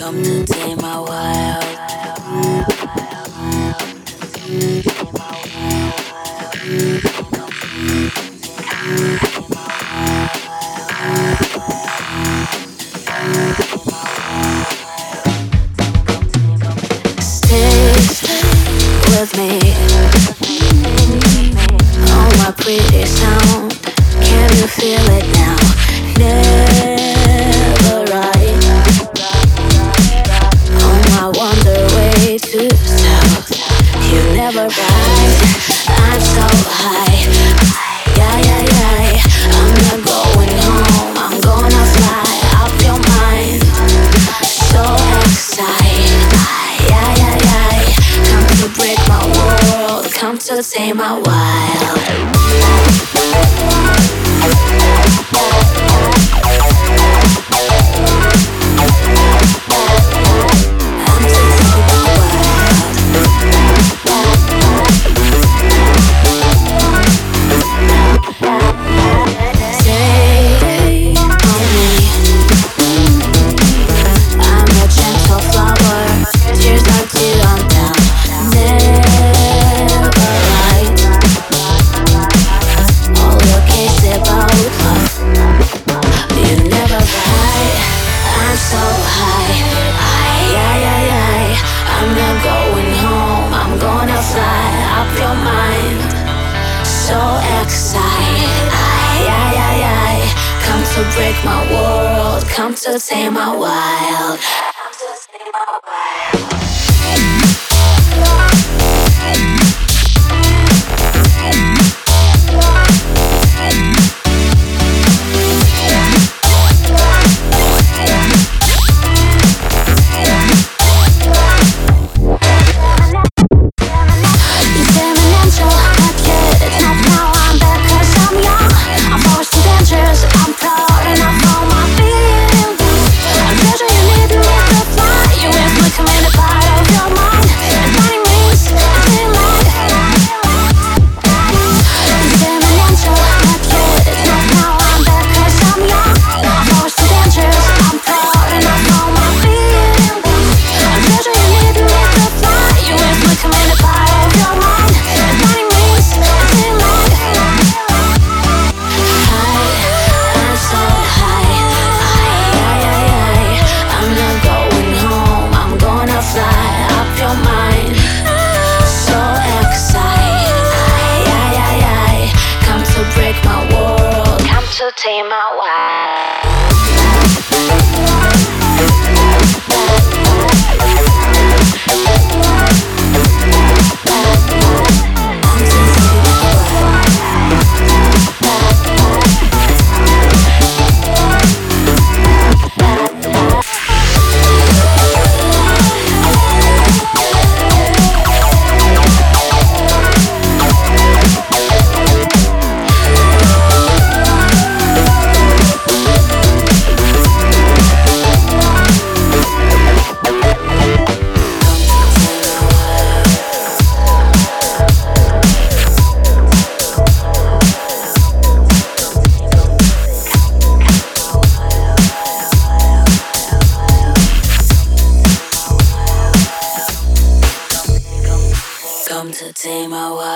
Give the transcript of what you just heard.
Come to tame my wild. Stay with me. Oh, my pretty sound. Can you feel it now? Never right. On my wander way to south. You never rise. I'm so high. Yeah, yeah, yeah. I'm not going home. I'm gonna fly up your mind. So excited. Yeah, yeah, yeah. Come to break my world. Come to tame my wild. Break my world, come to tame my wild. Come to tame my wild. Tame my wild. Come to tame my wild.